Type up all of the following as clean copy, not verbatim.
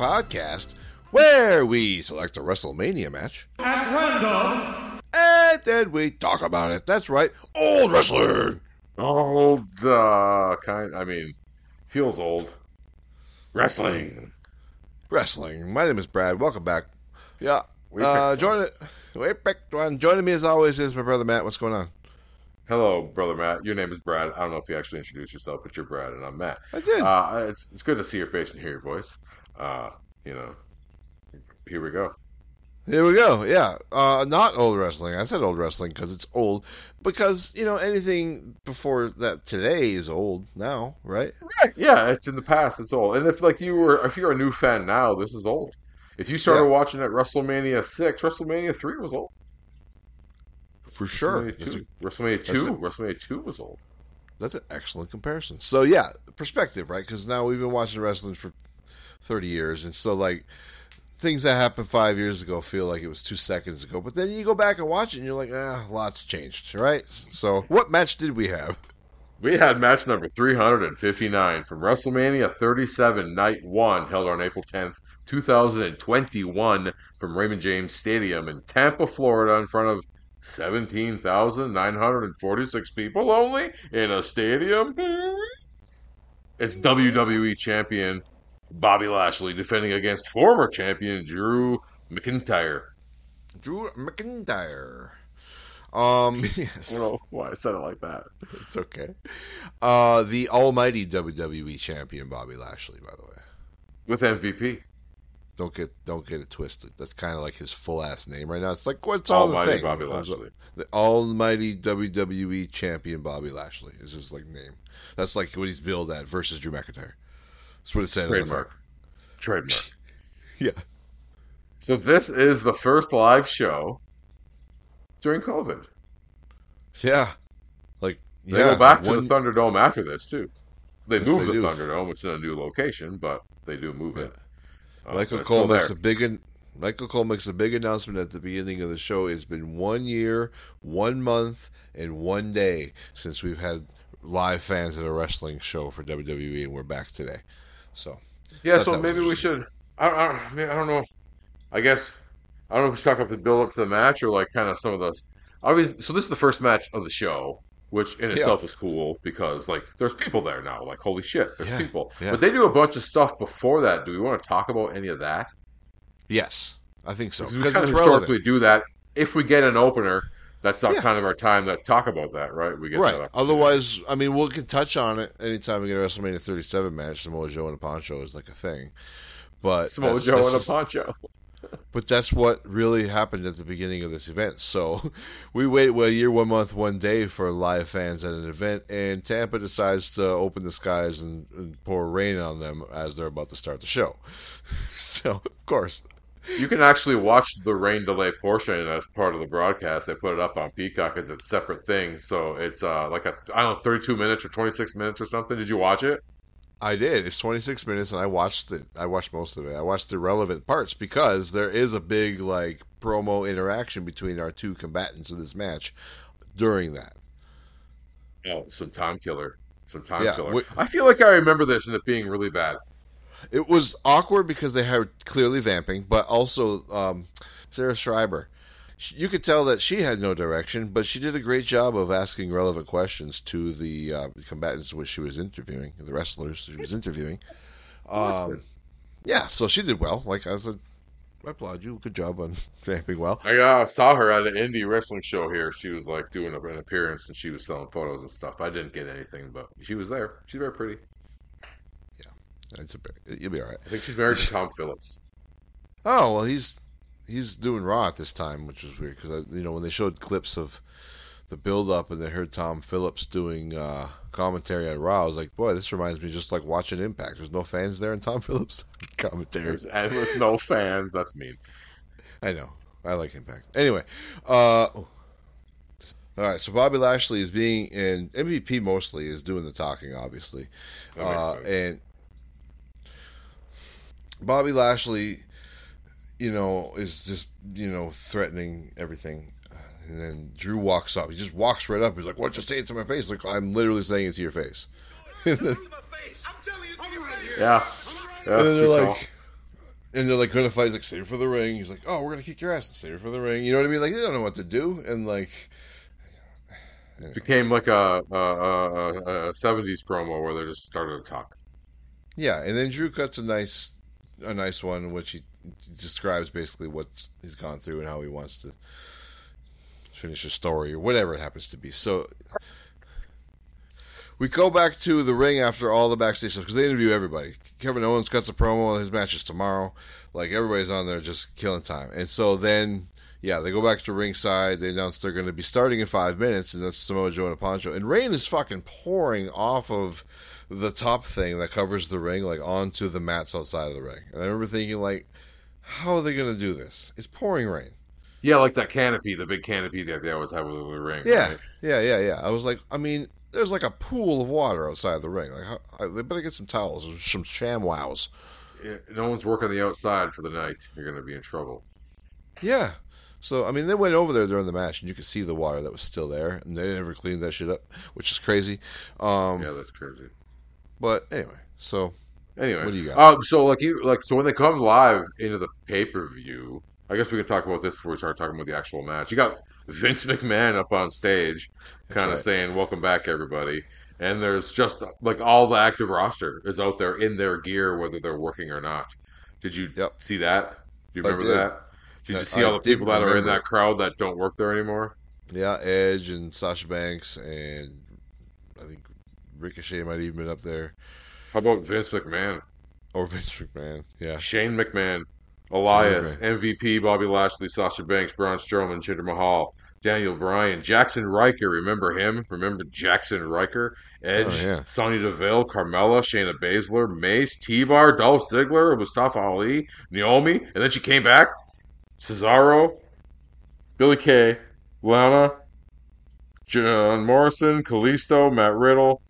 podcast where we select a WrestleMania match at random, and then we talk about it. That's right, old wrestling. Old, feels old. Wrestling. My name is Brad. Welcome back. Yeah. Joining me as always is my brother Matt. What's going on? Hello, brother Matt. Your name is Brad. I don't know if you actually introduced yourself, but you're Brad, and I'm Matt. I did. It's good to see your face and hear your voice. Here we go. Here we go. Yeah. Not old wrestling. I said old wrestling because it's old. Because, anything before that today is old now, right? Right. Yeah, it's in the past. It's old. And if you're a new fan now, this is old. If you started watching at WrestleMania 6, WrestleMania 3 was old. For sure. WrestleMania 2 was old. That's an excellent comparison. So, yeah, perspective, right? Because now we've been watching wrestling for 30 years. And so, things that happened 5 years ago feel like it was 2 seconds ago. But then you go back and watch it, and you're like, lots changed, right? So, what match did we have? We had match number 359 from WrestleMania 37, Night 1, held on April 10th, 2021, from Raymond James Stadium in Tampa, Florida, in front of 17,946 people only in a stadium. It's WWE Champion Bobby Lashley defending against former champion Drew McIntyre. Yes. I don't know why I said it like that. It's okay. The almighty WWE champion Bobby Lashley, by the way. With MVP. Don't get it twisted. That's kind of like his full ass name right now. It's like what's all the thing? Bobby Lashley. The almighty WWE champion Bobby Lashley is his name. That's like what he's billed at versus Drew McIntyre. That's what it said. Trademark. Yeah. So this is the first live show during COVID. Yeah. They go back to the Thunderdome after this, too. They moved the Thunderdome, which is in a new location, but they do move it. Michael Cole makes a big announcement at the beginning of the show. It's been 1 year, 1 month, and 1 day since we've had live fans at a wrestling show for WWE, and we're back today. So maybe we should. I don't know. I guess I don't know if we should talk about the build up to the match or kind of some of those. Obviously, so this is the first match of the show, which in itself is cool because there's people there now. Holy shit, there's people. Yeah. But they do a bunch of stuff before that. Do we want to talk about any of that? Yes, I think so. Because we historically do that. If we get an opener, that's not kind of our time to talk about that, right? We get that. Otherwise, we can touch on it anytime we get a WrestleMania 37 match. Samoa Joe in a poncho is a thing. But Samoa Joe in a poncho. But that's what really happened at the beginning of this event. So we wait a year, 1 month, 1 day for live fans at an event, and Tampa decides to open the skies and pour rain on them as they're about to start the show. So, of course. You can actually watch the rain delay portion as part of the broadcast. They put it up on Peacock as a separate thing. So it's 32 minutes or 26 minutes or something. Did you watch it? I did. It's 26 minutes, and I watched it. I watched most of it. I watched the relevant parts because there is a big promo interaction between our two combatants of this match during that. Oh, some time killer. I feel like I remember this and it being really bad. It was awkward because they had clearly vamping, but also Sarah Schreiber. You could tell that she had no direction, but she did a great job of asking relevant questions to the combatants which she was interviewing, the wrestlers she was interviewing. So she did well. I said, I applaud you. Good job on vamping well. I saw her at an indie wrestling show here. She was doing an appearance and she was selling photos and stuff. I didn't get anything, but she was there. She's very pretty. Yeah, you'll be all right. I think she's married to Tom Phillips. Oh well, he's doing Raw at this time, which was weird because when they showed clips of the build-up and they heard Tom Phillips doing commentary on Raw, I was like, boy, this reminds me just like watching Impact. There's no fans there in Tom Phillips commentary. And with no fans, that's mean. I know. I like Impact. Anyway, all right. So Bobby Lashley is and MVP mostly is doing the talking, obviously, and Bobby Lashley, is just, threatening everything. And then Drew walks up. He just walks right up. He's like, "What? Just say it to my face." I'm literally saying it to your face. Yeah. And then they're like, And they're like, going to fight. He's like, save it for the ring. He's like, oh, we're going to kick your ass and save it for the ring. You know what I mean? Like, they don't know what to do. And like, It became like a 70s promo where they just started to talk. yeah. And then Drew cuts a nice one in which he describes basically what he's gone through and how he wants to finish his story or whatever it happens to be. So we go back to the ring after all the backstage stuff because they interview everybody. Kevin Owens cuts a promo. His match is tomorrow. Like, everybody's on there just killing time. And so then, yeah, they go back to ringside. They announce they're going to be starting in 5 minutes, and that's Samoa Joe and Poncho. And rain is fucking pouring off of the top thing that covers the ring, like, onto the mats outside of the ring. And I remember thinking, like, how are they going to do this? It's pouring rain. Yeah, like that canopy, the big canopy that they always have over the ring. Yeah, right? yeah. I was like, I mean, there's like a pool of water outside the ring. Like, they better get some towels or some ShamWows. Yeah, no one's working the outside for the night. You're going to be in trouble. Yeah. So, I mean, they went over there during the match, and you could see the water that was still there, and they never cleaned that shit up, which is crazy. Yeah, that's crazy. But anyway, so Anyway, what do you got? so when they come live into the pay-per-view, I guess we can talk about this before we start talking about the actual match. You got Vince McMahon up on stage, kind of right. saying, "Welcome back, everybody." And there's just like all the active roster is out there in their gear, whether they're working or not. Did you Yep. see that? Do you I remember did. that? Did you see I all the did people that are in remember. that crowd that don't work there anymore? Yeah, Edge and Sasha Banks, and I think Ricochet might have even been up there, How about Vince McMahon, or Vince McMahon. Yeah. Shane McMahon, Elias, Shane MVP, Bobby Lashley, Sasha Banks, Braun Strowman, Jinder Mahal, Daniel Bryan, Jackson Riker, remember him? Remember Jackson Riker? Edge, Oh, yeah. Sonya Deville, Carmella, Shayna Baszler, Mace, T-Bar, Dolph Ziggler, Mustafa Ali, Naomi, and then she came back, Cesaro, Billy Kay, Lana, John Morrison, Kalisto, Matt Riddle,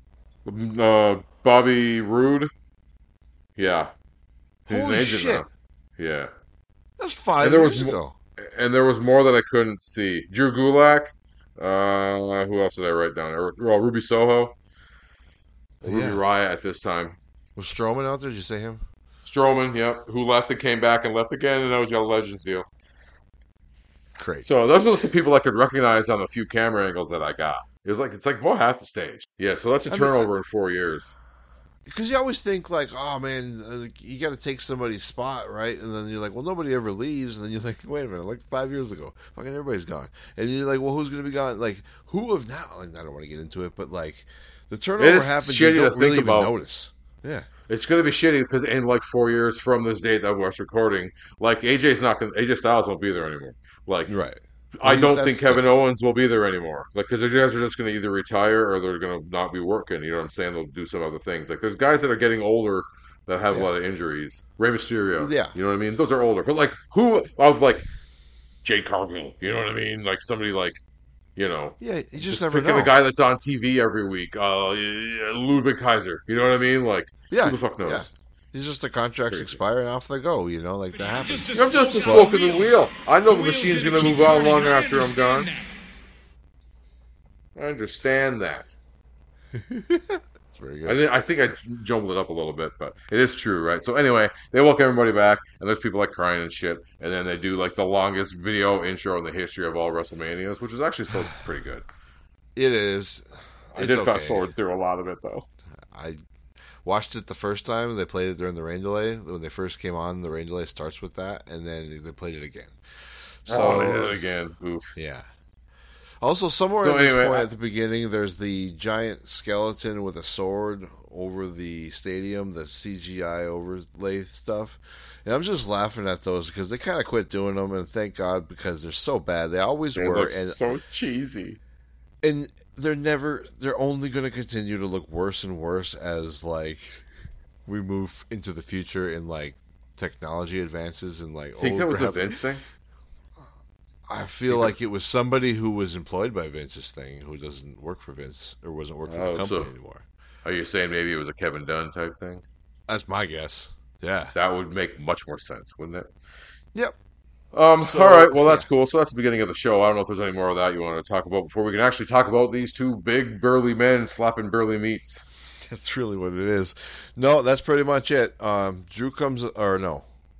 Bobby Roode. Yeah. He's Holy an agent shit. now. Yeah. That's 5 And there years was ago. And there was more that I couldn't see. Drew Gulak. Who else did I write down? Well, Ruby Soho. Ruby Yeah. Riott at this time. Was Strowman out there? Did you say him? Strowman, yep. Who left and came back and left again, and now he's got a Legends deal. Great. So those are the people I could recognize on the few camera angles that I got. It's like about half the stage. Yeah, so that's a turnover in 4 years. Because you always think, like, oh, man, like, you got to take somebody's spot, right? And then you're like, well, nobody ever leaves. And then you're like, wait a minute, like 5 years ago, fucking everybody's gone. And you're like, well, who's going to be gone? Like, who of now? Like, I don't want to get into it, but, like, the turnover It's happens, shitty you to don't really think even about. notice. Yeah. It's going to be shitty because in like 4 years from this date that we're recording, like AJ Styles won't be there anymore. Like, Right. I don't That's think Kevin different. Owens will be there anymore. Like, because those guys are just going to either retire or they're going to not be working. You know what I'm saying? They'll do some other things. Like, there's guys that are getting older that have a lot of injuries. Rey Mysterio. Yeah. You know what I mean? Those are older. But, like, who of, like, Jade Cargill? You know what I mean? Like, somebody like, you know. Yeah, you just never picking know. a guy that's on TV every week. Ludwig Kaiser. You know what I mean? Like, Yeah. who the fuck knows? Yeah. It's just the contracts Crazy. expire and off they go, you know, like that happens. I'm just a spoke in the wheel. I know the machine's going to move on long after I'm gone. I understand that. It's very good. I think I jumbled it up a little bit, but it is true, right? So anyway, they welcome everybody back, and there's people like crying and shit, and then they do like the longest video intro in the history of all WrestleManias, which is actually still pretty good. It is. I It's did okay. fast forward through a lot of it though. I watched it the first time. They played it during the rain delay. When they first came on, the rain delay starts with that, and then they played it again. So They did it again. Oof. yeah. Also, somewhere So at this anyway, point at the beginning, there's the giant skeleton with a sword over the stadium, the CGI overlay stuff. And I'm just laughing at those because they kind of quit doing them, and thank God because they're so bad. They always They were, look and so cheesy. they're only going to continue to look worse and worse as like we move into the future and like technology advances and like Think that was a Vince thing? I feel like it was somebody who was employed by Vince's thing who doesn't work for Vince or wasn't working for the company anymore. Are you saying maybe it was a Kevin Dunn type thing? That's my guess. Yeah. That would make much more sense, wouldn't it? Yep. All right. Well, that's cool. So that's the beginning of the show. I don't know if there's any more of that you want to talk about before we can actually talk about these two big burly men slapping burly meats. That's really what it is. No, that's pretty much it. Drew comes, or no.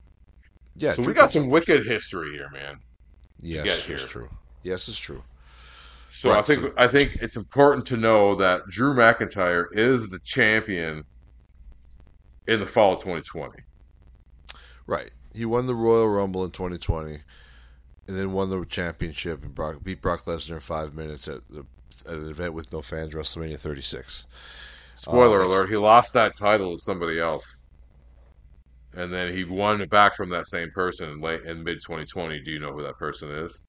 Yeah, So Drew we got comes some out wicked history here, man. Yes, get it's here. true. Yes, it's true. So Right, I think it's important to know that Drew McIntyre is the champion in the fall of 2020. Right. He won the Royal Rumble in 2020, and then won the championship and beat Brock Lesnar in 5 minutes at an event with no fans, WrestleMania 36. Spoiler alert: he lost that title to somebody else, and then he won it back from that same person in mid 2020. Do you know who that person is?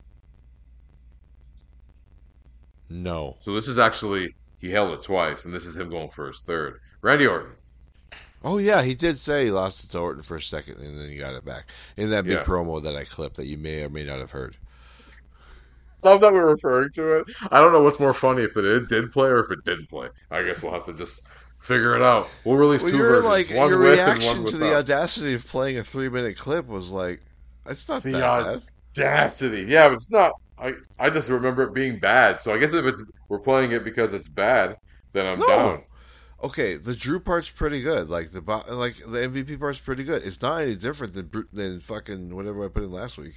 No. So this is actually he held it twice, and this is him going for his third. Randy Orton. Oh, yeah, he did say he lost it to Orton for a second, and then he got it back. In that big Yeah. promo that I clipped that you may or may not have heard. Love that we're referring to it. I don't know what's more funny, if it did play or if it didn't play. I guess we'll have to just figure it out. We'll release two versions, one your with and reaction one to the without. audacity of playing a 3-minute clip was like, it's not The that bad. audacity. Yeah, but it's not. I just remember it being bad. So I guess if we're playing it because it's bad, then I'm No. down. Okay, the Drew part's pretty good. Like the MVP part's pretty good. It's not any different than fucking whatever I put in last week.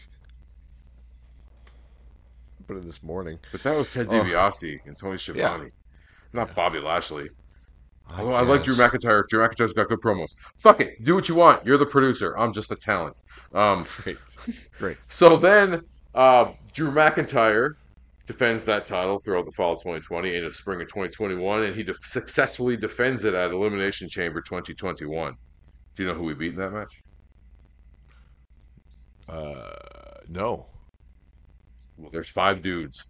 I put in this morning. But that was Ted DiBiase and Tony Schiavone, not Bobby Lashley. Although I like Drew McIntyre. Drew McIntyre's got good promos. Fuck it, do what you want. You're the producer. I'm just a talent. Great. So then, Drew McIntyre defends that title throughout the fall of 2020 and the spring of 2021, and he successfully defends it at Elimination Chamber 2021. Do you know who we beat in that match? No. Well, there's 5 dudes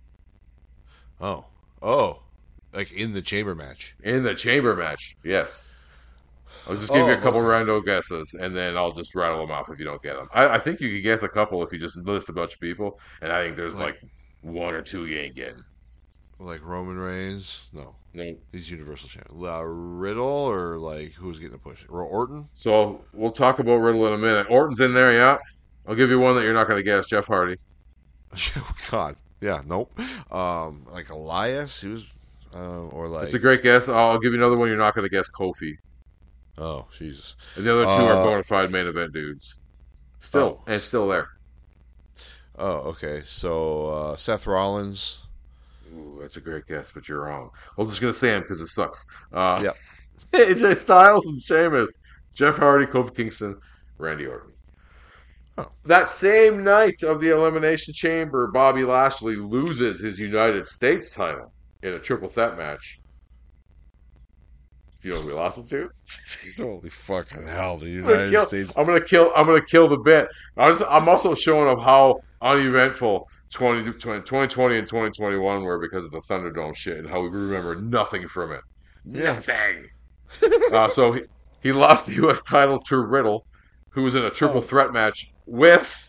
Oh, like in the chamber match. in the chamber match. Yes. I'll just give you a couple random guesses, and then I'll just rattle them off if you don't get them. I think you could guess a couple if you just list a bunch of people, and I think there's like 1 or 2 you ain't getting. Like Roman Reigns? No. No. He's Universal Champion. Riddle or like who's getting a push? Orton? So we'll talk about Riddle in a minute. Orton's in there, yeah. I'll give you one that you're not going to guess. Jeff Hardy. God. Yeah, nope. Like Elias, he was or like It's a great guess. I'll give you another one you're not going to guess. Kofi. Oh, Jesus. And the other 2 are bona fide main event dudes. Still there. Oh, okay. So Seth Rollins. Ooh, that's a great guess, but you're wrong. I'm just going to say him because it sucks. Yeah. AJ Styles and Sheamus. Jeff Hardy, Kofi Kingston, Randy Orton. Oh. That same night of the Elimination Chamber, Bobby Lashley loses his United States title in a triple threat match. Do you know who we lost it to? Holy fucking hell! The United States. I'm gonna kill the bit. I'm also showing up how uneventful 2020 and 2021 were because of the Thunderdome shit and how we remember nothing from it. Yeah. Nothing. So he lost the U.S. title to Riddle, who was in a triple threat match with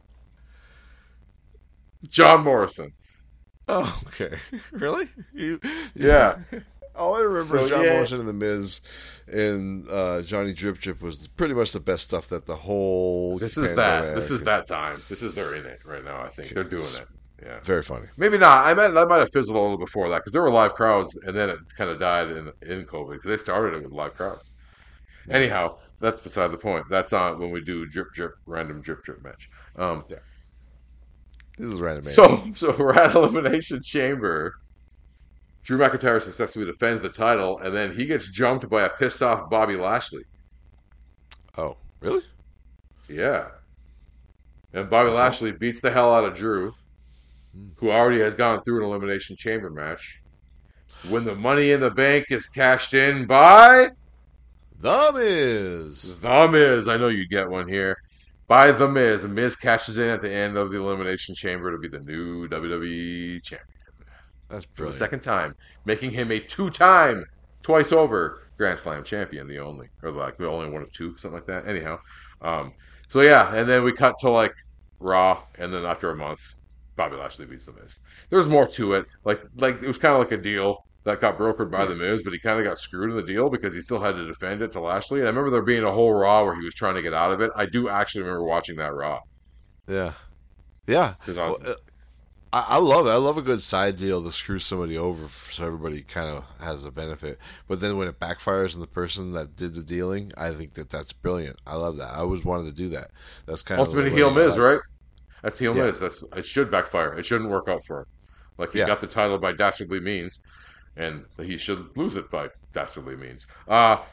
John Morrison. Oh, okay. Really? Yeah. All I remember is John yeah. Morrison and The Miz and Johnny Drip Drip was pretty much the best stuff that the whole. This is that time. They're in it right now. I think they're doing it. Yeah. Very funny. Maybe not. I might have fizzled a little before that because there were live crowds, and then it kind of died in COVID because they started it with live crowds. Yeah. Anyhow, that's beside the point. That's on when we do random drip match. Yeah. This is random. So we're at Elimination Chamber. Drew McIntyre successfully defends the title, and then he gets jumped by a pissed off Bobby Lashley. Oh, really? Yeah. And Bobby Lashley beats the hell out of Drew, who already has gone through an Elimination Chamber match. When the Money in the Bank is cashed in by The Miz. The Miz. I know you'd get one here. By The Miz. The Miz cashes in at the end of the Elimination Chamber to be the new WWE champion. That's For brilliant. the second time, making him a 2-time, twice over Grand Slam champion, the only one of 2, something like that. Anyhow, so yeah, and then we cut to like Raw, and then after a month, Bobby Lashley beats The Miz. There's more to it. Like it was kind of like a deal that got brokered by The Miz, but he kind of got screwed in the deal because he still had to defend it to Lashley. And I remember there being a whole Raw where he was trying to get out of it. I do actually remember watching that Raw. Yeah. Yeah. Because I love it. I love a good side deal to screw somebody over so everybody kind of has a benefit. But then when it backfires on the person that did the dealing, I think that's brilliant. I love that. I always wanted to do that. That's kind of Ultimate heel Miz, right? That's heel Miz. It should backfire. It shouldn't work out for him. Like he got the title by dastardly means, and he should lose it by dastardly means. But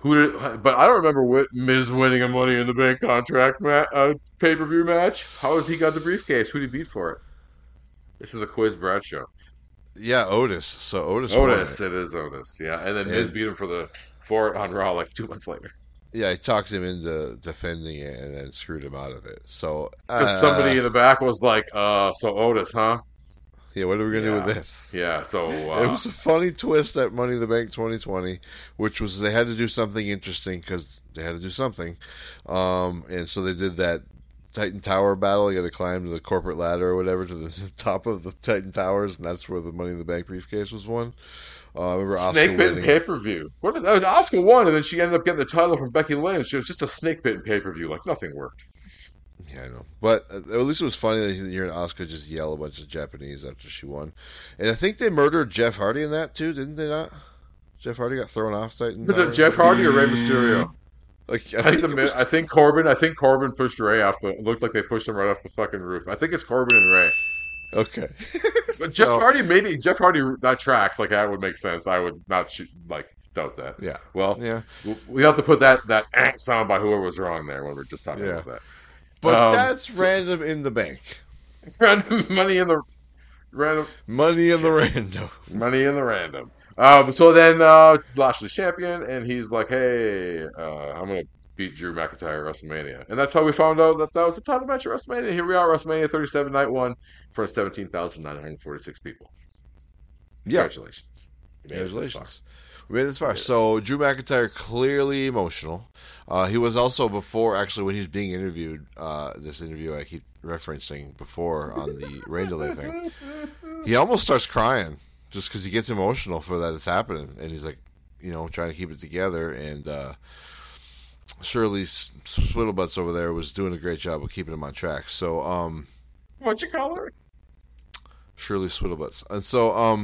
I don't remember Miz winning a Money in the Bank contract pay-per-view match. How has he got the briefcase? Who did he beat for it? This is a Quiz Bradshaw. Yeah, Otis. So Otis. It is Otis. Yeah, and then Miz beat him for it on Raw like 2 months later. Yeah, he talked him into defending it and then screwed him out of it. So because somebody in the back was like, "So Otis, huh?" Yeah, what are we gonna do with this? Yeah, so it was a funny twist at Money in the Bank 2020, which was they had to do something interesting because they had to do something, and so they did that Titan Tower battle. You got to climb to the corporate ladder or whatever to the top of the Titan Towers, and that's where the Money in the Bank briefcase was won. I remember snake bit in pay-per-view. Asuka won, and then she ended up getting the title from Becky Lynch. It was just a snake bit in pay-per-view. Like, nothing worked. Yeah, I know. But at least it was funny that hearing Asuka just yell a bunch of Japanese after she won. And I think they murdered Jeff Hardy in that, too, didn't they not? Jeff Hardy got thrown off Titan. Was it Jeff Hardy or Rey Mysterio? Like, I think Corbin pushed Ray off the. It looked like they pushed him right off the fucking roof. I think it's Corbin and Ray. Okay. But Jeff Hardy, that tracks. Like, that would make sense. I would not doubt that. Yeah. Well, yeah. We have to put that sound by whoever was wrong there when we're just talking about that. But that's random in the bank. Random money in the random. Money in the random. Money in the random. So then Lashley's champion, and he's like, "Hey, I'm gonna beat Drew McIntyre at WrestleMania," and that's how we found out that was a title match at WrestleMania. Here we are, WrestleMania 37, Night 1, for 17,946 people. Yeah. Congratulations! Congratulations! We made it this far. So Drew McIntyre clearly emotional. He was also before, actually, when he was being interviewed. This interview I keep referencing before on the rain delay thing. He almost starts crying. Just because he gets emotional for that it's happening. And he's like, trying to keep it together. And Shirley Swiddlebutts over there was doing a great job of keeping him on track. So, what'd you call her? Shirley Swiddlebutts. And so,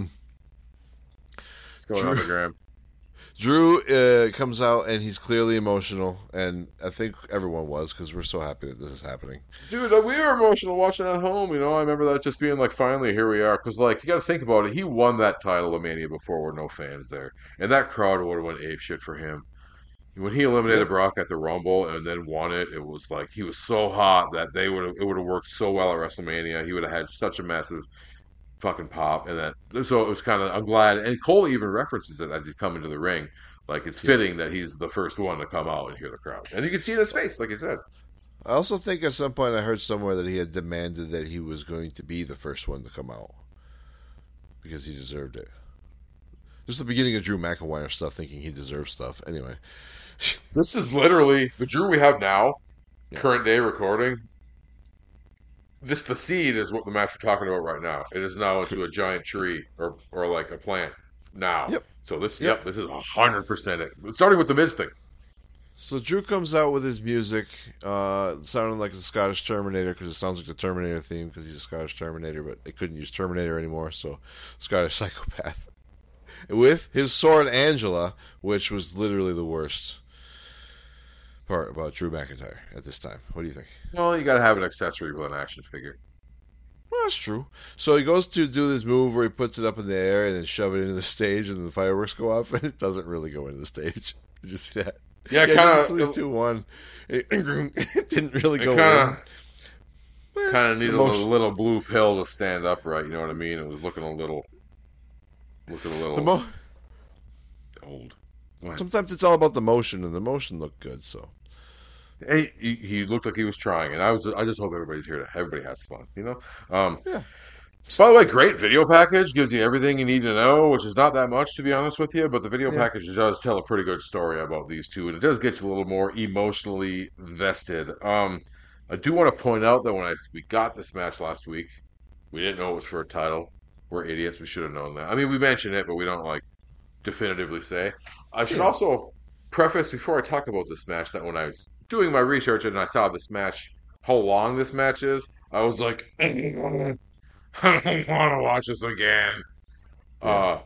it's going on the gram. Drew comes out and he's clearly emotional, and I think everyone was because we're so happy that this is happening. Dude, we were emotional watching at home. I remember that just being like, finally, here we are. Because, like, you got to think about it. He won that title of Mania before with no fans there, and that crowd would have went apeshit for him. When he eliminated Brock at the Rumble and then won it, it was like he was so hot that it would have worked so well at WrestleMania. He would have had such a massive fucking pop, and so it was kind of. I'm glad, and Cole even references it as he's coming to the ring. Like, it's fitting that he's the first one to come out and hear the crowd, and you can see it in his face, like you said. I also think at some point I heard somewhere that he had demanded that he was going to be the first one to come out because he deserved it. Just the beginning of Drew McIntyre stuff, thinking he deserves stuff. Anyway, this is literally the Drew we have now, current day recording. The seed is what the match we're talking about right now. It is now into a giant tree or like a plant now. Yep. So this is 100% it. Starting with the Miz thing. So Drew comes out with his music, sounding like the Scottish Terminator because it sounds like the Terminator theme because he's a Scottish Terminator, but they couldn't use Terminator anymore, so Scottish Psychopath. With his sword Angela, which was literally the worst part about Drew McIntyre at this time. What do you think? Well, you got to have an accessory with an action figure. Well, that's true. So he goes to do this move where he puts it up in the air and then shove it into the stage, and the fireworks go off, and it doesn't really go into the stage. Did you see that? Yeah, kind of. 3-2-1. It didn't really go in. Kind of needed a little blue pill to stand upright. You know what I mean? It was looking a little old. Sometimes it's all about the motion, and the motion looked good. So he looked like he was trying, and I just hope everybody's here. Everybody has fun, Yeah. By the way, great video package. Gives you everything you need to know, which is not that much, to be honest with you. But the video package does tell a pretty good story about these two, and it does get you a little more emotionally vested. I do want to point out that when we got this match last week, we didn't know it was for a title. We're idiots. We should have known that. I mean, we mentioned it, but we don't definitively say. I should also preface before I talk about this match that when I was doing my research and I saw this match, how long this match is, I was like, I don't want to watch this again. Yeah.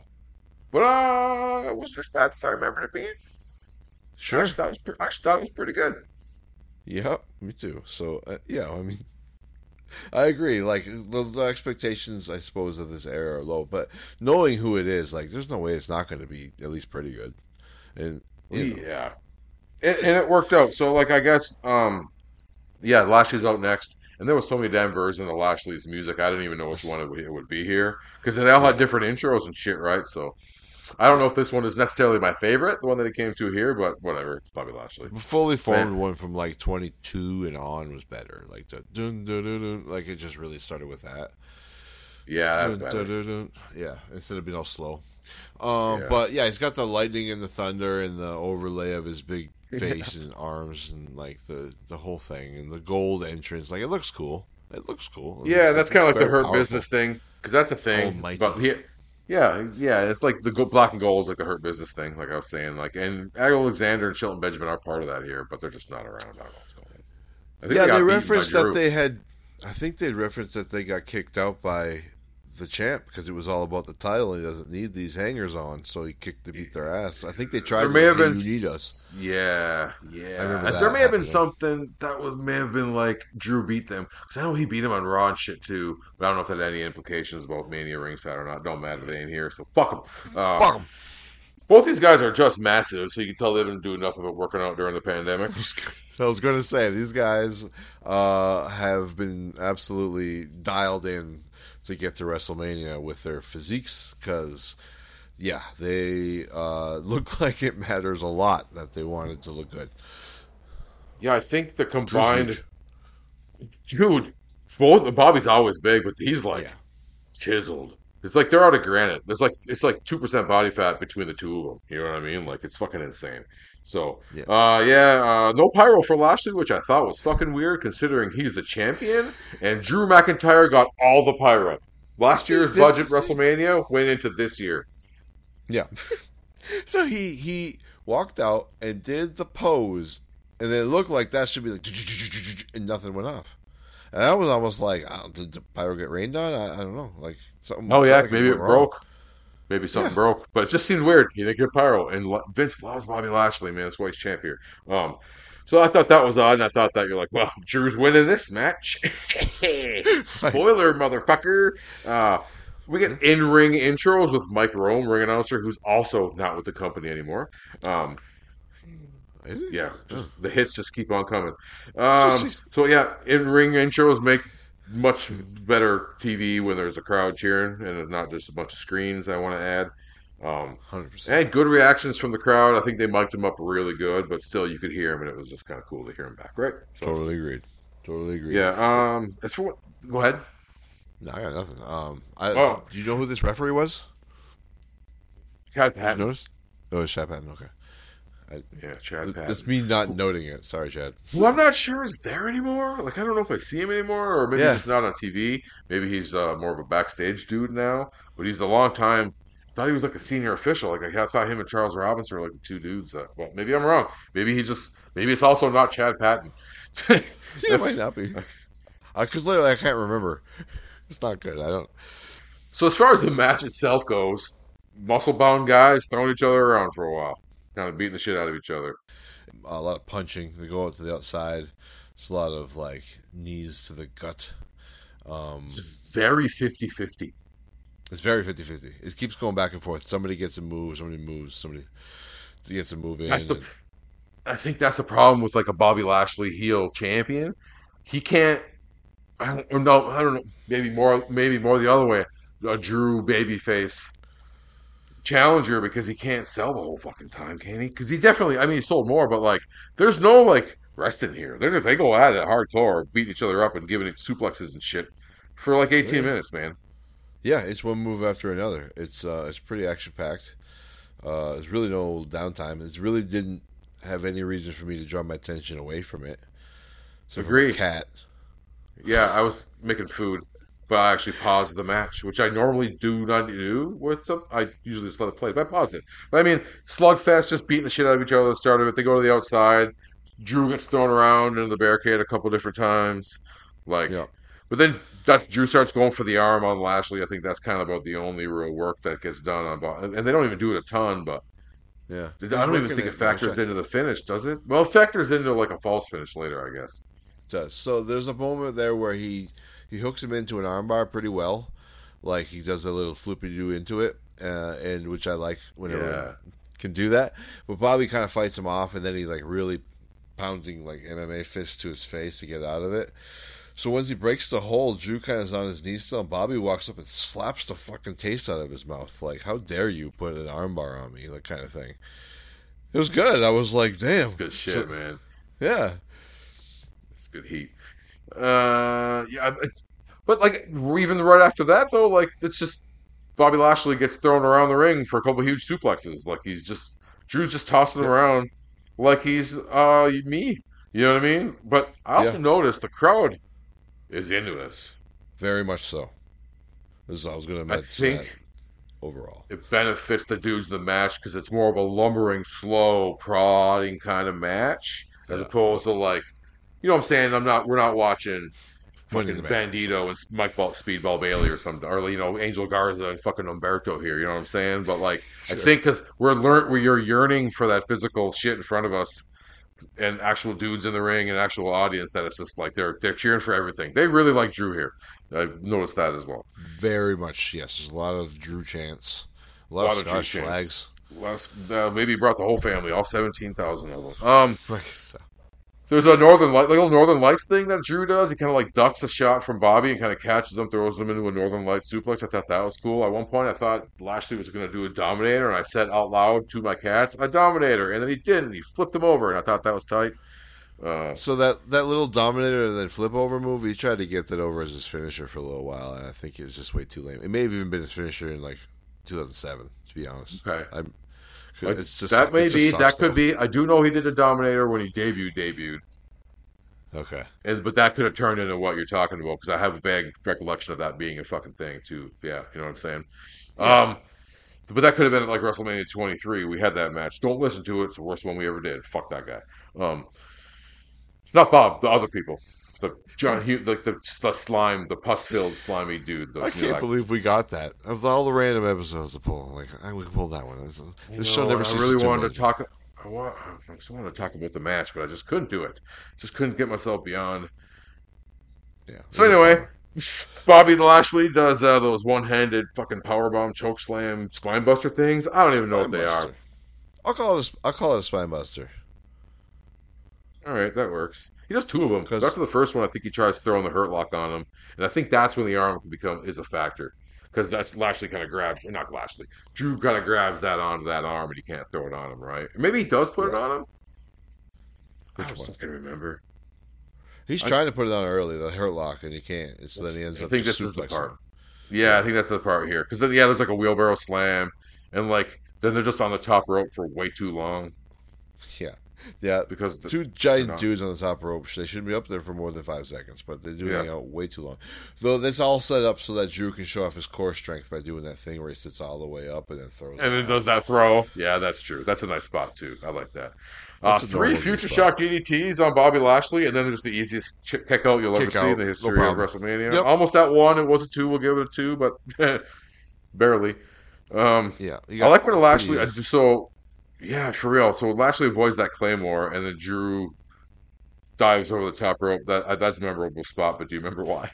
But it wasn't as bad as I remembered it being. Sure. I actually thought it was pretty good. Yeah, me too. So yeah, I mean, I agree. Like the expectations, I suppose, of this era are low, but knowing who it is, like, there's no way it's not going to be at least pretty good. And Yeah, and it worked out. So like I guess yeah, Lashley's out next, and there was so many damn versions of Lashley's music. I didn't even know which one it would be here because they all had yeah, different intros and shit, right? So I don't know if this one is necessarily my favorite, the one that it came to here, but whatever. It's probably Lashley. the fully Man, formed one from like 22 and on was better. Like the dun dun dun dun, like it just really started with that. yeah, that's Dun, better. dun, dun, dun. Yeah, instead of being all slow. Yeah. But yeah, he's got the lightning and the thunder and the overlay of his big face and arms and like the whole thing and the gold entrance. Like, it looks cool. It looks cool. Yeah, that's kind of like the very Hurt powerful. Business thing because that's a thing. Almighty. But yeah, it's like the black and gold is like the Hurt Business thing, like I was saying. Like, and Alexander and Shelton Benjamin are part of that here, but they're just not around. I don't know what's going on. I think Yeah, they they got beaten by referenced that Drew. they had. I think they referenced that they got kicked out by the champ because it was all about the title and he doesn't need these hangers on, so he kicked to beat their ass. I think they tried There to may have hey, been, you need us. yeah, I remember There that may have been happening. something may have been like Drew beat them because I know he beat him on Raw and shit too. But I don't know if that had any implications about Mania ringside or not. Don't matter, they ain't here, so fuck them. Fuck 'em. Both these guys are just massive, so you can tell they didn't do nothing but working out during the pandemic. I was going to say these guys have been absolutely dialed in to get to WrestleMania with their physiques because, yeah, they look like it matters a lot that they wanted to look good. Yeah, I think the Drew's combined huge. dude, both Bobby's always big, but he's like Yeah. chiseled. It's like they're out of granite. There's like it's like 2% body fat between the two of them. You know what I mean? Like it's fucking insane. So, Yeah. no pyro for Lashley, which I thought was fucking weird considering he's the champion and Drew McIntyre got all the pyro. Last He year's did budget WrestleMania went into this year. Yeah. So he walked out and did the pose, and then it looked like that should be like, and nothing went off. And I was almost like, did the pyro get rained on? I don't know. Like, something. Oh yeah, Like maybe went it wrong. broke. Maybe something Yeah. broke, but it just seemed weird. He didn't get pyro, and Vince loves Bobby Lashley, man. That's why he's champ here. So I thought that was odd, and I thought that you're like, well, Drew's winning this match. Right. Spoiler, motherfucker. We get in-ring intros with Mike Rome, ring announcer, who's also not with the company anymore. Um, Is it? yeah, Oh. just the hits just keep on coming. Jeez. So yeah, in-ring intros make much better TV when there's a crowd cheering and it's not just a bunch of screens. I want to add. 100%. And good reactions from the crowd. I think they mic'd him up really good, but still you could hear him, and it was just kind of cool to hear him back, right? So Totally agreed. Totally agreed. yeah. As for what, go ahead. No, I got nothing. Oh, Do you know who this referee was? Chad Did you Patton. notice? Oh, it's Chad Patton. Okay. Yeah, Chad Patton. It's me not noting it. Sorry, Chad. Who I'm not sure is there anymore. Like I don't know if I see him anymore, or maybe Yeah. he's not on TV. Maybe he's more of a backstage dude now. But he's a long time. Thought he was like a senior official. Like I thought him and Charles Robinson were like the two dudes. Well, maybe I'm wrong. Maybe it's also not Chad Patton. Yeah, it might not be. Because literally, I can't remember. It's not good. I don't. So as far as the match itself goes, muscle bound guys throwing each other around for a while, kind of beating the shit out of each other. A lot of punching. They go out to the outside. It's a lot of like knees to the gut. It's very 50-50. It's very 50-50. It keeps going back and forth. Somebody gets a move. Somebody moves. Somebody gets a move in. That's the. I think that's the problem with like a Bobby Lashley heel champion. He can't. I don't know. I don't know. Maybe more the other way. A Drew babyface challenger because he can't sell the whole fucking time, can he? Because he definitely. I mean, he sold more, but like, there's no like rest in here. They go at it hardcore, beating each other up and giving it suplexes and shit for like 18 minutes, man. Yeah, it's one move after another. It's pretty action packed. There's really no downtime. It really didn't have any reason for me to draw my attention away from it. So from a Agreed. cat. Yeah, I was making food, but I actually paused the match, which I normally do not do with some. I usually just let it play, but I paused it. But I mean, slugfest, just beating the shit out of each other at the start of it. They go to the outside. Drew gets thrown around into the barricade a couple different times. Like, Yeah. But then Drew starts going for the arm on Lashley. I think that's kind of about the only real work that gets done on Bobby. And they don't even do it a ton, but Yeah. I don't even think it factors into the finish, does it? Well, it factors into like a false finish later, I guess. It does. So there's a moment there where he hooks him into an armbar pretty well. Like he does a little flippy do into it, and which I like whenever can do that. But Bobby kind of fights him off, and then he like really pounding like MMA fists to his face to get out of it. So once he breaks the hold, Drew kind of is on his knees still, and Bobby walks up and slaps the fucking taste out of his mouth. Like, how dare you put an armbar on me? That kind of thing. It was good. I was like, damn. That's good shit, man. Yeah. It's good heat. But like even right after that though, like it's just Bobby Lashley gets thrown around the ring for a couple of huge suplexes. Like Drew's just tossing him around like he's me. You know what I mean? But I also noticed the crowd is into this. Very much so. I was going to mention that overall. It benefits the dudes in the match because it's more of a lumbering, slow, prodding kind of match as opposed to like, you know what I'm saying? We're not watching fucking Bandito and Speedball Bailey or something, or you know, Angel Garza and fucking Umberto here. You know what I'm saying? But like, sure. I think because we're yearning for that physical shit in front of us, and actual dudes in the ring and actual audience, that it's just like they're cheering for everything. They really like Drew here. I've noticed that as well. Very much, yes. There's a lot of Drew chants, a lot of Scottish flags. Maybe he brought the whole family, all 17,000 of them. There's a little Northern Lights thing that Drew does. He kind of like ducks a shot from Bobby and kind of catches him, throws him into a Northern Lights suplex. I thought that was cool. At one point, I thought Lashley was going to do a Dominator, and I said out loud to my cats, "A Dominator," and then he didn't. He flipped him over, and I thought that was tight. So that little Dominator and then flip over move, he tried to get that over as his finisher for a little while, and I think it was just way too lame. It may have even been his finisher in like 2007, to be honest. Okay. That could be. I do know he did a Dominator when he debuted. Okay. But that could have turned into what you're talking about, because I have a vague recollection of that being a fucking thing too. Yeah, you know what I'm saying? Yeah. But that could have been like WrestleMania 23. We had that match. Don't listen to it. It's the worst one we ever did. Fuck that guy. Not Bob, the other people. The John Hughes, like the slime, the pus-filled slimy dude. I can't believe we got that. Of all the random episodes to pull, like we pulled that one. This show never ceases to I really wanted to talk. I just wanted to talk about the match, but I just couldn't do it. Just couldn't get myself beyond. Yeah. So anyway, Bobby Lashley does those one-handed fucking powerbomb, chokeslam, spinebuster things. I don't even know what they are. I'll call it a spinebuster. All right, that works. He does two of them. After the first one, I think he tries throwing the Hurt Lock on him, and I think that's when the arm is a factor. Because that's Lashley kind of grabs, not Lashley. Drew kind of grabs that onto that arm, and he can't throw it on him, right? Maybe he does put it on him. I don't remember. He's trying to put it on early, the Hurt Lock, and he can't. So then he ends up. I think this is the part. Yeah, I think that's the part here. Because then, there's like a wheelbarrow slam, and like then they're just on the top rope for way too long. Yeah, because two giant dudes on the top rope, they shouldn't be up there for more than 5 seconds, but they do hang out way too long. Though that's all set up so that Drew can show off his core strength by doing that thing where he sits all the way up and then throws. And then does that throw. Yeah, that's true. That's a nice spot too. I like that. 3 Future Shock DDTs on Bobby Lashley, and then there's the easiest kick out you'll ever see in the history of WrestleMania. Yep. Almost at 1. It was a 2. We'll give it a 2, but barely. I like when Lashley. Yeah, for real. So Lashley avoids that Claymore, and then Drew dives over the top rope. That's a memorable spot, but do you remember why?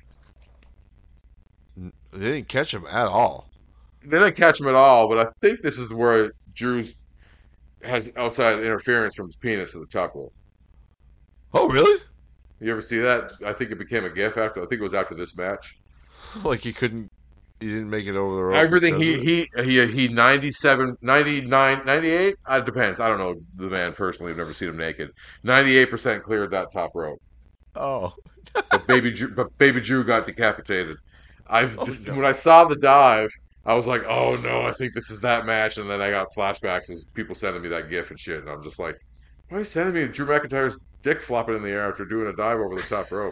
They didn't catch him at all. They didn't catch him at all, but I think this is where Drew has outside interference from his penis at the top rope. Oh, really? You ever see that? I think it became a gif after. I think it was after this match. Like he didn't make it over the rope. Everything he 97, 99, 98. It depends. I don't know the man personally. I've never seen him naked. 98% cleared that top rope. Oh, but Baby Drew got decapitated. When I saw the dive, I was like, oh no, I think this is that match. And then I got flashbacks of people sending me that gif and shit, and I'm just like, why are you sending me Drew McIntyre's dick flopping in the air after doing a dive over the top rope?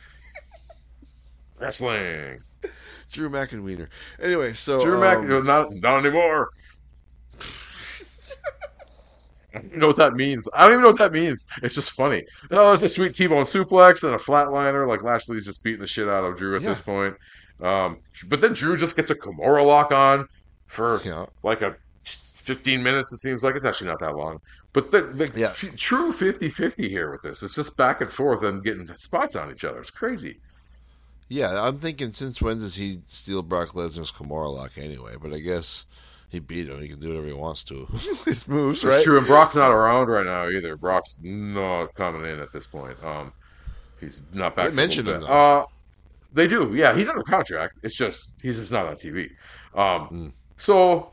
Wrestling. Drew McInwiener. Anyway, so Drew McInwiener, not anymore. I don't even know what that means. I don't even know what that means. It's just funny. Oh, it's a sweet T-bone suplex and a flatliner. Like Lashley's just beating the shit out of Drew at this point. But then Drew just gets a Kimura lock on for like a 15 minutes. It seems like it's actually not that long. But the true 50-50 here with this. It's just back and forth and getting spots on each other. It's crazy. Yeah, I'm thinking since when does he steal Brock Lesnar's Kimura lock anyway? But I guess he beat him. He can do whatever he wants to. His moves, right? It's true, and Brock's not around right now either. Brock's not coming in at this point. He's not back. They mentioned him, though. They do, yeah. He's under contract. It's just he's just not on TV. So,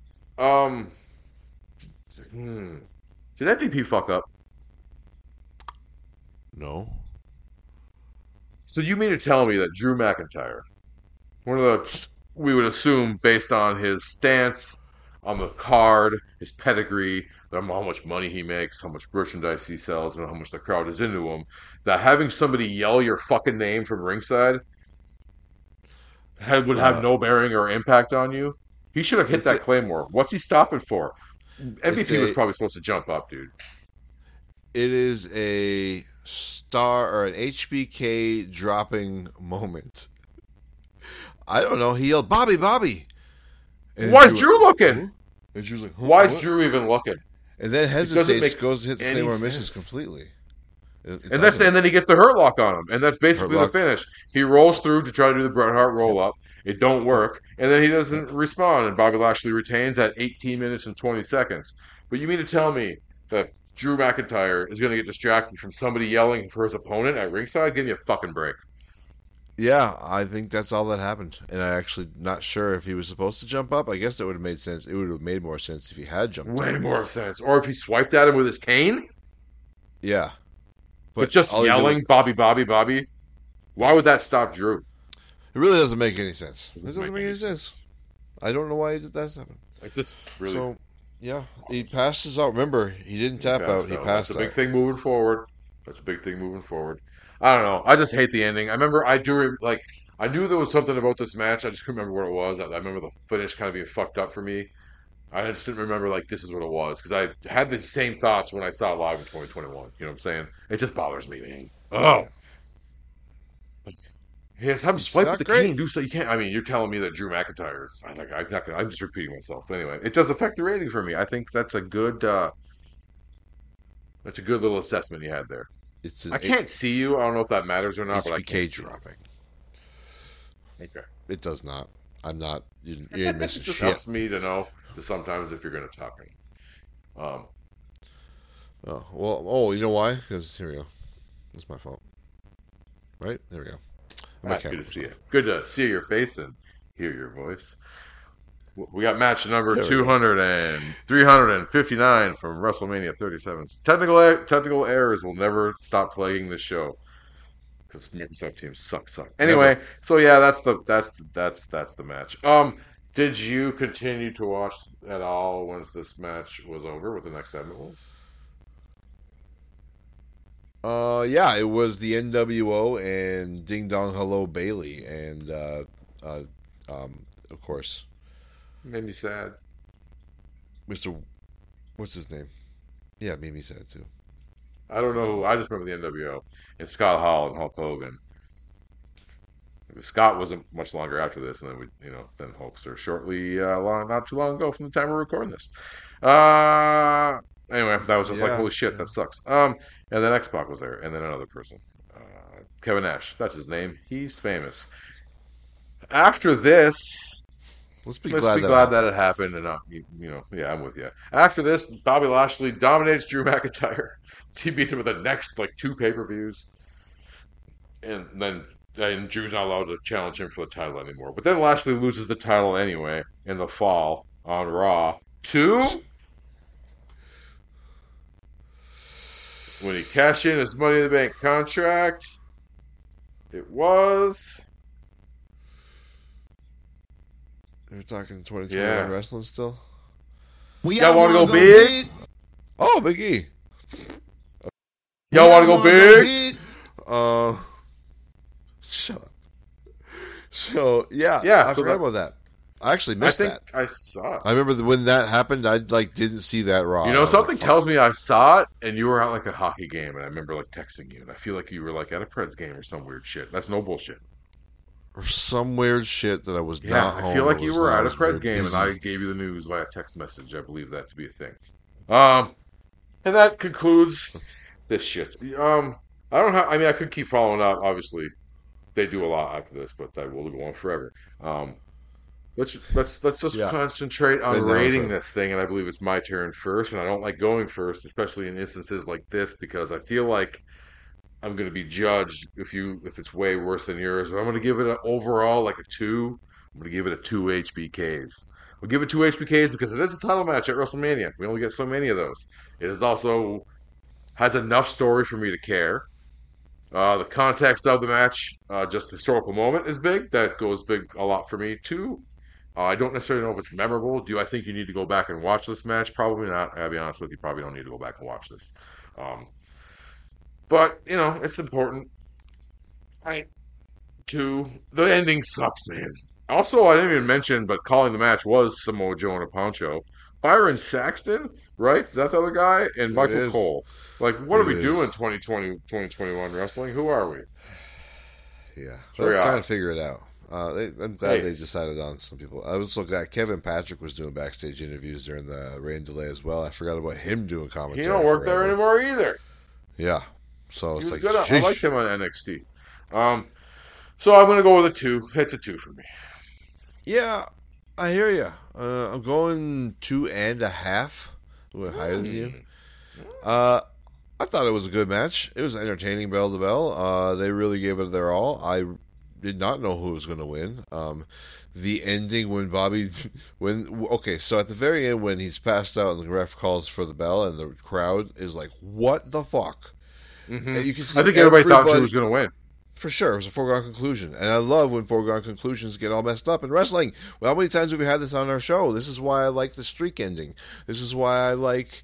did MVP fuck up? No. So you mean to tell me that Drew McIntyre, one of the, we would assume based on his stance on the card, his pedigree, how much money he makes, how much merchandise he sells, and how much the crowd is into him, that having somebody yell your fucking name from ringside would have no bearing or impact on you? He should have hit that Claymore. What's he stopping for? MVP was probably supposed to jump up, dude. It is a star or an HBK dropping moment. I don't know. He yelled, "Bobby, Bobby!" And why is Drew looking? And Drew's like, why is Drew even looking? And then hesitates, goes to hit the Claymore, misses completely. And then he gets the Hurt Lock on him, and that's basically the finish. He rolls through to try to do the Bret Hart roll up. It don't work, and then he doesn't respond, and Bobby Lashley retains at 18 minutes and 20 seconds. But you mean to tell me that Drew McIntyre is going to get distracted from somebody yelling for his opponent at ringside? Give me a fucking break. Yeah, I think that's all that happened, and I'm actually not sure if he was supposed to jump up. I guess that would have made sense. It would have made more sense if he had jumped up. Way more sense. Or if he swiped at him with his cane? Yeah. But just yelling, Bobby, Bobby, Bobby? Why would that stop Drew? It really doesn't make any sense. It doesn't make any sense. I don't know why he did that happen. Like this, really. So, yeah, he passes out. Remember, he didn't tap out. He passed out. That's a big thing moving forward. I don't know. I just hate the ending. I remember I knew there was something about this match. I just couldn't remember what it was. I remember the finish kind of being fucked up for me. I just didn't remember, this is what it was. Because I had the same thoughts when I saw it live in 2021. You know what I'm saying? It just bothers me, man. Oh. Yes, I'm swiping the cane. Do so you can't. I mean, you're telling me that Drew McIntyre is. I'm just repeating myself. But anyway, it does affect the rating for me. I think that's a good. That's a good little assessment you had there. I can't see you. I don't know if that matters or not. But I can't dropping. Okay. It does not. I'm not. You ain't missing shit. It just shit. helps me to know that sometimes if you're going to talk. You know why? Because here we go. It's my fault. Right? There we go. Good to see you. Good to see your face and hear your voice. We got match number 359 from WrestleMania 37. Technical errors will never stop plaguing the show because Microsoft teams suck. Anyway, so yeah, that's the match. Did you continue to watch at all once this match was over? What the next segment was? Yeah, it was the NWO and Ding Dong Hello Bailey, and of course, made me sad. What's his name? Yeah, it made me sad too. I don't know. I just remember the NWO and Scott Hall and Hulk Hogan. Scott wasn't much longer after this, and then then Hulkster shortly, not too long ago from the time we're recording this. Anyway, that was just holy shit, that sucks. And then X-Pac was there, and then another person. Kevin Nash, that's his name. He's famous. After this, let's be glad that it happened, and yeah, I'm with you. After this, Bobby Lashley dominates Drew McIntyre. He beats him with the next, 2 pay-per-views. And then Drew's not allowed to challenge him for the title anymore. But then Lashley loses the title anyway in the fall on Raw to... when he cashed in his Money in the Bank contract, it was... You're talking 2021 wrestling still? Y'all want to go big? Oh, Big E. Y'all want to go big? Shut up. So, yeah, I forgot about that. I actually missed think that. I saw it. I remember when that happened. I didn't see that Raw. You know, something like, tells me I saw it, and you were at like a hockey game, and I remember like texting you, and I feel like you were like at a Preds game or some weird shit. That's no bullshit. or some weird shit that I was Yeah, not home. I feel like you were at a Preds game, and I gave you the news via text message. I believe that to be a thing. And that concludes this shit. I don't have. I mean, I could keep following up. Obviously, they do a lot after this, but that will go on forever. Let's just concentrate on rating this thing, and I believe it's my turn first. And I don't like going first, especially in instances like this, because I feel like I'm going to be judged if it's way worse than yours. But I'm going to give it an overall like a 2. I'm going to give it a 2 HBKs. We'll give it 2 HBKs because it is a title match at WrestleMania. We only get so many of those. It is also has enough story for me to care. The context of the match, just the historical moment, is big. That goes big a lot for me too. I don't necessarily know if it's memorable. Do I think you need to go back and watch this match? Probably not. I'll be honest with you. Probably don't need to go back and watch this. But you know, it's important. The ending sucks, man. Also, I didn't even mention, but calling the match was Samoa Joe and a Poncho. Byron Saxton, right? Is that the other guy? And Michael Cole. Like, what are we doing 2020, 2021 wrestling? Who are we? Yeah. Let's try to figure it out. I'm glad they decided on some people. I was looking at Kevin Patrick was doing backstage interviews during the rain delay as well. I forgot about him doing commentary. He don't work there anymore either. Yeah. So he it's was like, good. I liked him on NXT. So I'm going to go with a 2. It's a 2 for me. Yeah, I hear you. I'm going 2.5. A little higher than you. I thought it was a good match. It was entertaining bell to bell. They really gave it their all. I did not know who was going to win. The ending when so at the very end when he's passed out and the ref calls for the bell and the crowd is like, what the fuck? Mm-hmm. You can see I think everybody thought she was going to win. For sure, it was a foregone conclusion. And I love when foregone conclusions get all messed up in wrestling. Well, how many times have we had this on our show? This is why I like the streak ending. This is why I like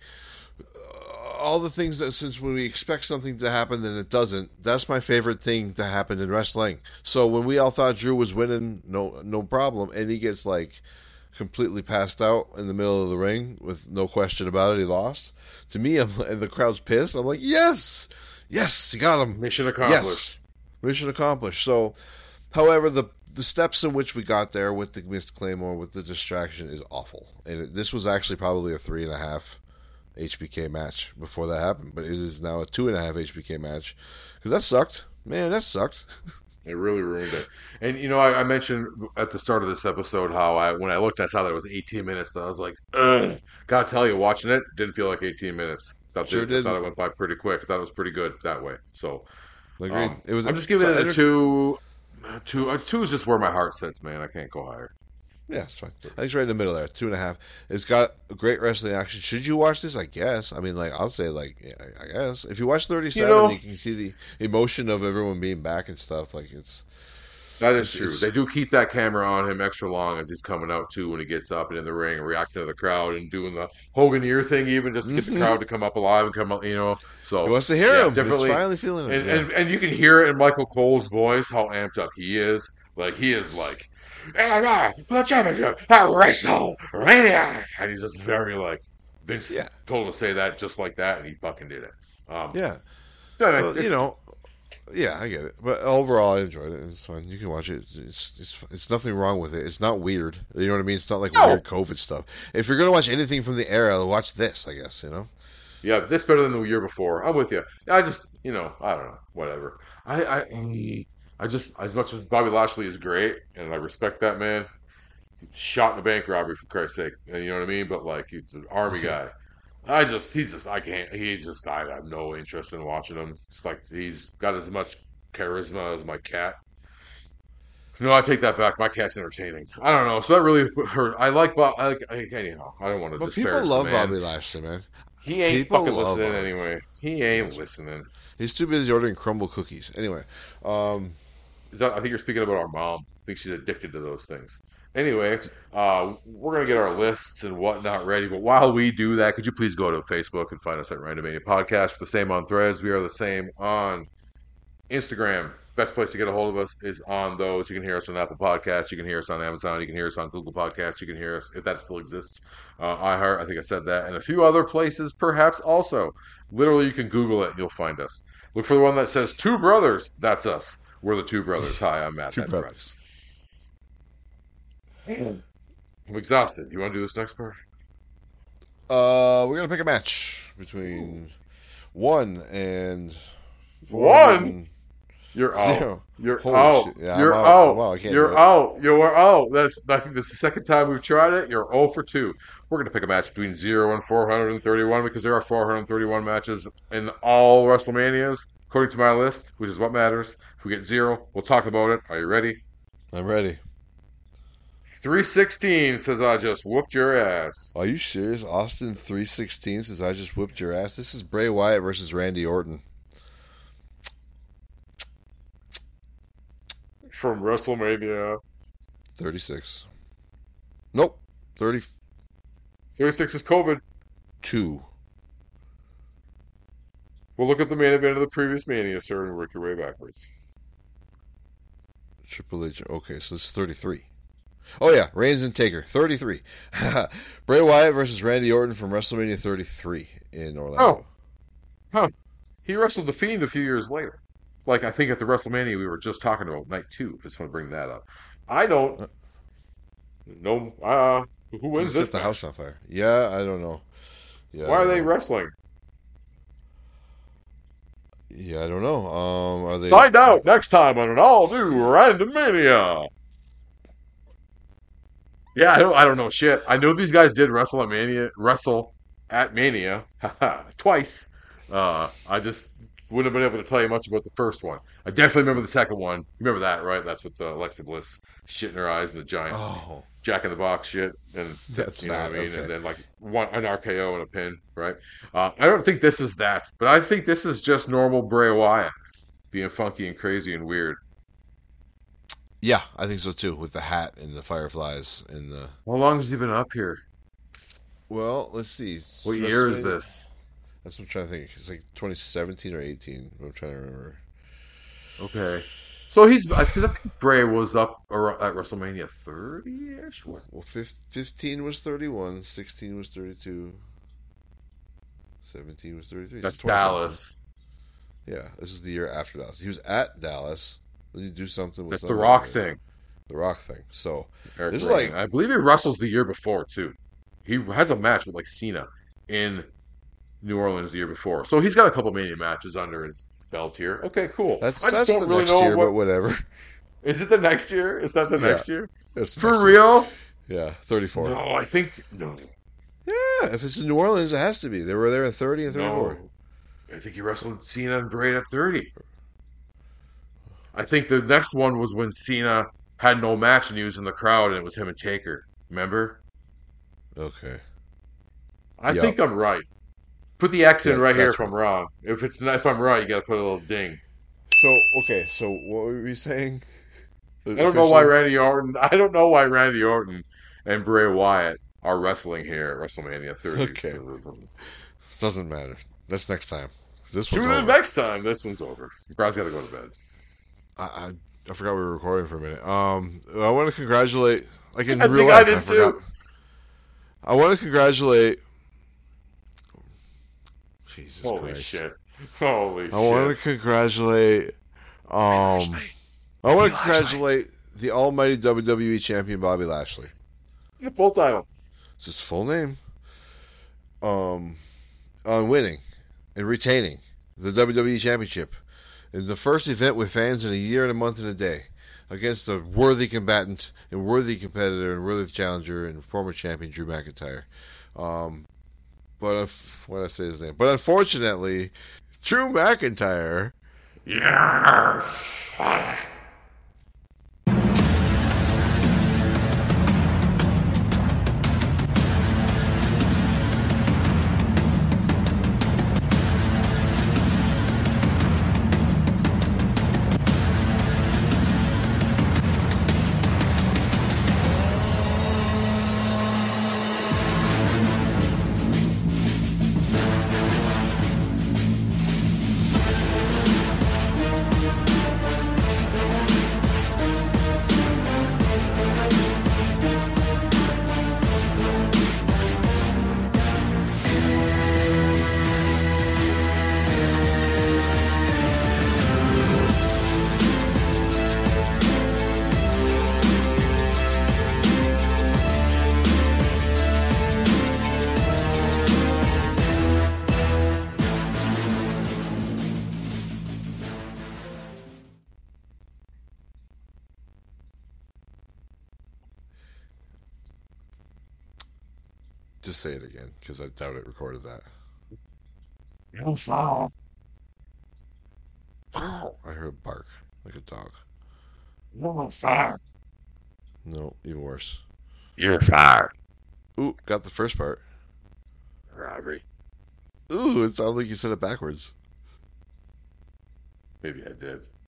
all the things that, since when we expect something to happen and it doesn't, that's my favorite thing to happen in wrestling. So when we all thought Drew was winning, no problem, and he gets like completely passed out in the middle of the ring with no question about it, he lost. To me, and the crowd's pissed. I'm like, yes, you got him. Mission accomplished. Yes. Mission accomplished. So, however, the steps in which we got there with the missed Claymore, with the distraction, is awful. And this was actually probably a 3.5 HBK match before that happened. But it is now a 2.5 HBK match. Because that sucked. Man, that sucked. It really ruined it. And, you know, I mentioned at the start of this episode how when I looked, I saw that it was 18 minutes. And I was like, ugh. Gotta tell you, watching it, didn't feel like 18 minutes. I thought it went by pretty quick. I thought it was pretty good that way. So... Agreed. I'm just giving it a 2. 2 is just where my heart sits, man. I can't go higher. Yeah, it's fine. I think it's right in the middle there. 2.5. It's got a great wrestling action. Should you watch this? I guess. I mean, like, I'll say, like, yeah, I guess. If you watch 37, you can see the emotion of everyone being back and stuff. Like, that is true. They do keep that camera on him extra long as he's coming out, too, when he gets up and in the ring and reacting to the crowd and doing the Hogan ear thing, even just to get the crowd to come up alive and come up, you know. So he wants to hear him. Definitely. He's finally feeling it. And you can hear it in Michael Cole's voice, how amped up he is. Like, he is like, the championship, WrestleMania. And he's just very like, Vince told him to say that just like that, and he fucking did it. So, you know. Yeah, I get it. But overall, I enjoyed it. It's fine. You can watch it. It's nothing wrong with it. It's not weird. You know what I mean? It's not like weird COVID stuff. If you're going to watch anything from the era, watch this, I guess, you know? Yeah, this better than the year before. I'm with you. I just, you know, I don't know. Whatever. I just, as much as Bobby Lashley is great, and I respect that man, shot in a bank robbery, for Christ's sake. You know what I mean? But, like, he's an army guy. I have no interest in watching him. It's like he's got as much charisma as my cat. No, I take that back. My cat's entertaining. I don't know. So that really hurt. I like Bob. Anyhow, I don't want to disparage the man. But people love Bobby Lashley, man. He ain't fucking listening anyway. He ain't listening. He's too busy ordering crumble cookies. Anyway. I think you're speaking about our mom. I think she's addicted to those things. Anyway, we're going to get our lists and whatnot ready. But while we do that, could you please go to Facebook and find us at Random Mania Podcast? We're the same on Threads. We are the same on Instagram, best place to get a hold of us is on those. You can hear us on Apple Podcasts. You can hear us on Amazon. You can hear us on Google Podcasts. You can hear us, if that still exists, iHeart. I think I said that. And a few other places, perhaps, also. Literally, you can Google it and you'll find us. Look for the one that says Two Brothers. That's us. We're the Two Brothers. Hi, I'm Matt. Two brothers. I'm exhausted. You want to do this next part? We're going to pick a match between 1 and... 1? You're out. 0. You're Holy out. shit. Yeah, You're I'm out. Wow, I can't You're do it. out. You're out. I think this is the second time we've tried it. You're 0 for 2. We're going to pick a match between 0 and 431 because there are 431 matches in all WrestleManias, according to my list, which is what matters. If we get 0, we'll talk about it. Are you ready? I'm ready. 316 says I just whooped your ass. Are you serious? Austin 316 says I just whipped your ass. This is Bray Wyatt versus Randy Orton. From WrestleMania 36. Nope. 32. 36 is COVID. We'll look at the main event of the previous Mania, sir, and work your way backwards. Triple H. Okay, so this is 33. Oh, yeah. Reigns and Taker. 33. Bray Wyatt versus Randy Orton from WrestleMania 33 in Orlando. He wrestled The Fiend a few years later. Like, I think at the WrestleMania we were just talking about, night 2. Just want to bring that up. I don't know. Who wins this? Set the house on fire. Yeah, I don't know. Yeah, Why are they wrestling? Yeah, I don't know. Are they? Find out next time on an all-new Randomania. Yeah, I don't know shit. I know these guys did wrestle at Mania twice. I just wouldn't have been able to tell you much about the first one. I definitely remember the second one. You remember that, right? That's with Alexa Bliss shitting her eyes and the giant Jack in the Box shit, and That's you know not, what I mean. okay. And then like an RKO and a pin, right? I don't think this is that, but I think this is just normal Bray Wyatt being funky and crazy and weird. Yeah, I think so too. With the hat and the fireflies and the. How long has he been up here? Well, let's see. What year is this? That's what I'm trying to think. It's like 2017 or 18. I'm trying to remember. Okay. So because I think Bray was up at WrestleMania 30-ish. Well, 15 was 31, 16 was 32, 17 was 33. That's 2017. Dallas. Yeah, this is the year after Dallas. He was at Dallas. Then you do something with That's the somebody. Rock thing. The Rock thing. So Eric this is Rowan. like I believe he wrestles the year before too. He has a match with like Cena in New Orleans the year before. So he's got a couple Mania matches under his belt here. Okay, cool. that's I just don't the really next know year, but whatever. Is it the next year? Is that the next year? It's the For next real? Year. Yeah, 34. No, I think no. Yeah, if it's in New Orleans, it has to be. They were there in 30 and 34. No. I think he wrestled Cena and Bray at 30. I think the next one was when Cena had no match and he was in the crowd and it was him and Taker. Remember? Okay. I Yep. think I'm right. Put the X in Yeah, right here that's if I'm wrong. If I'm right, you got to put a little ding. So, okay, so what were we saying? I don't know why Randy Orton and Bray Wyatt are wrestling here at WrestleMania 30. Okay. It doesn't matter. That's next time. This one's Tune in over. next time. This one's over. Brad's got to go to bed. I forgot we were recording for a minute. I want to congratulate. Like in I real think life, I did forgot. too. I want to congratulate. Jesus Holy Christ! shit! Holy shit! I want to congratulate. I want to congratulate the almighty WWE champion Bobby Lashley. The full title. It's his full name. On winning and retaining the WWE Championship in the first event with fans in a year and a month and a day against a worthy combatant and worthy competitor and worthy challenger and former champion Drew McIntyre. But what did I say his name? But unfortunately, Drew McIntyre. Yeah. Just say it again, because I doubt it recorded that. You're foul. I heard a bark, like a dog. You're fired. No, even worse. You're fired. Ooh, got the first part. Robbery. Ooh, it sounded like you said it backwards. Maybe I did.